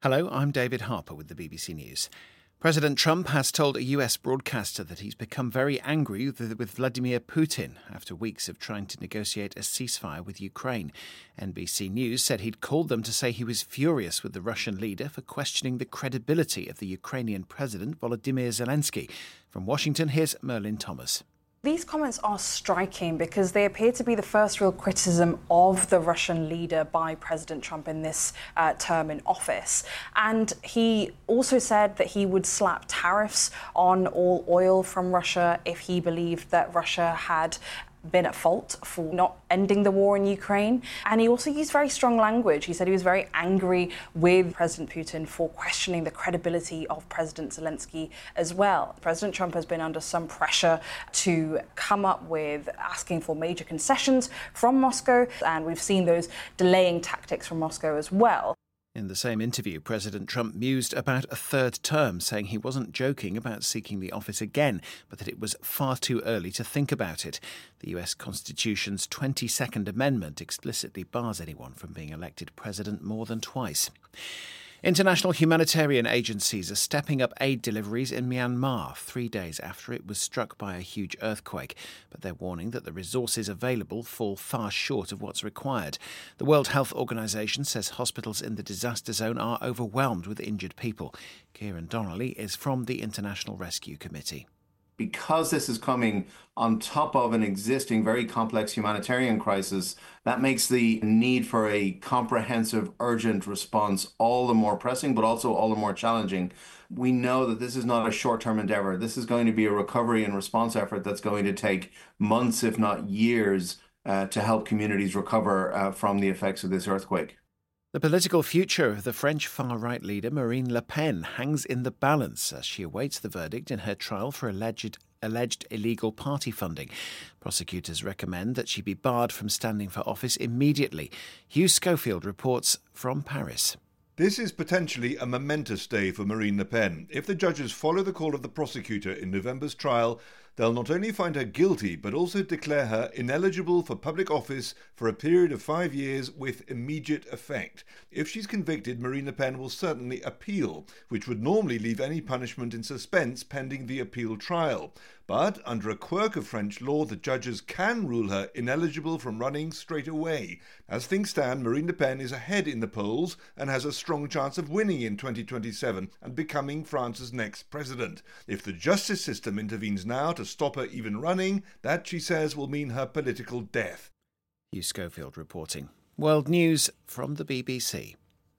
Hello, I'm David Harper with the BBC News. President Trump has told a US broadcaster that he's become very angry with Vladimir Putin after weeks of trying to negotiate a ceasefire with Ukraine. NBC News said he'd called them to say he was furious with the Russian leader for questioning the credibility of the Ukrainian President Volodymyr Zelensky. From Washington, here's Merlin Thomas. These comments are striking because they appear to be the first real criticism of the Russian leader by President Trump in this term in office. And he also said that he would slap tariffs on all oil from Russia if he believed that Russia had been at fault for not ending the war in Ukraine. And he also used very strong language. He said he was very angry with President Putin for questioning the credibility of President Zelensky as well. President Trump has been under some pressure to come up with asking for major concessions from Moscow, and we've seen those delaying tactics from Moscow as well. In the same interview, President Trump mused about a third term, saying he wasn't joking about seeking the office again, but that it was far too early to think about it. The US Constitution's 22nd Amendment explicitly bars anyone from being elected president more than twice. International humanitarian agencies are stepping up aid deliveries in Myanmar 3 days after it was struck by a huge earthquake, but they're warning that the resources available fall far short of what's required. The World Health Organization says hospitals in the disaster zone are overwhelmed with injured people. Kieran Donnelly is from the International Rescue Committee. Because this is coming on top of an existing very complex humanitarian crisis, that makes the need for a comprehensive, urgent response all the more pressing, but also all the more challenging. We know that this is not a short-term endeavor. This is going to be a recovery and response effort that's going to take months, if not years, to help communities recover from the effects of this earthquake. The political future of the French far-right leader Marine Le Pen hangs in the balance as she awaits the verdict in her trial for alleged illegal party funding. Prosecutors recommend that she be barred from standing for office immediately. Hugh Schofield reports from Paris. This is potentially a momentous day for Marine Le Pen. If the judges follow the call of the prosecutor in November's trial, they'll not only find her guilty, but also declare her ineligible for public office for a period of 5 years with immediate effect. If she's convicted, Marine Le Pen will certainly appeal, which would normally leave any punishment in suspense pending the appeal trial. But under a quirk of French law, the judges can rule her ineligible from running straight away. As things stand, Marine Le Pen is ahead in the polls and has a strong chance of winning in 2027 and becoming France's next president. If the justice system intervenes now to stop her even running, that, she says, will mean her political death. Hugh Schofield reporting. World News from the BBC.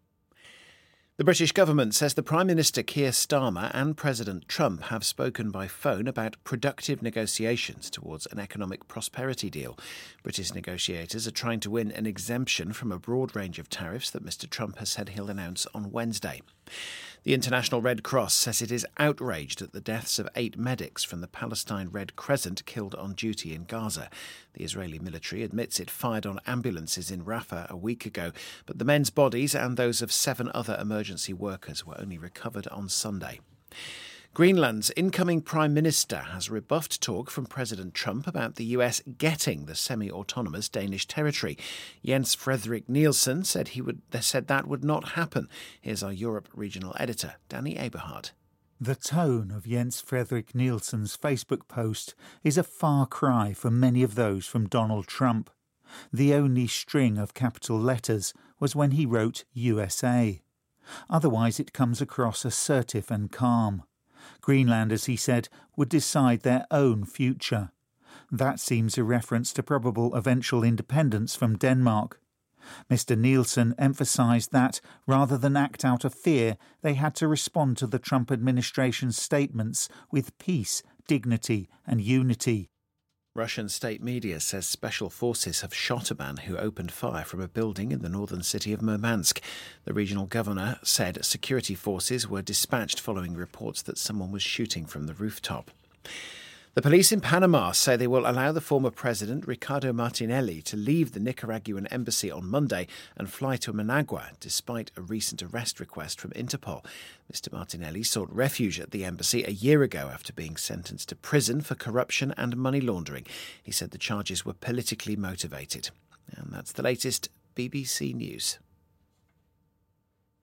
The British government says the Prime Minister Keir Starmer and President Trump have spoken by phone about productive negotiations towards an economic prosperity deal. British negotiators are trying to win an exemption from a broad range of tariffs that Mr Trump has said he'll announce on Wednesday. The International Red Cross says it is outraged at the deaths of 8 medics from the Palestine Red Crescent killed on duty in Gaza. The Israeli military admits it fired on ambulances in Rafah a week ago, but the men's bodies and those of 7 other emergency workers were only recovered on Sunday. Greenland's incoming Prime Minister has rebuffed talk from President Trump about the US getting the semi-autonomous Danish territory. Jens Frederik Nielsen said that would not happen. Here's our Europe regional editor, Danny Eberhard. The tone of Jens Frederik Nielsen's Facebook post is a far cry from many of those from Donald Trump. The only string of capital letters was when he wrote USA. Otherwise it comes across assertive and calm. Greenlanders, he said, would decide their own future. That seems a reference to probable eventual independence from Denmark. Mr Nielsen emphasised that, rather than act out of fear, they had to respond to the Trump administration's statements with peace, dignity and unity. Russian state media says special forces have shot a man who opened fire from a building in the northern city of Murmansk. The regional governor said security forces were dispatched following reports that someone was shooting from the rooftop. The police in Panama say they will allow the former president, Ricardo Martinelli, to leave the Nicaraguan embassy on Monday and fly to Managua, despite a recent arrest request from Interpol. Mr Martinelli sought refuge at the embassy a year ago after being sentenced to prison for corruption and money laundering. He said the charges were politically motivated. And that's the latest BBC News.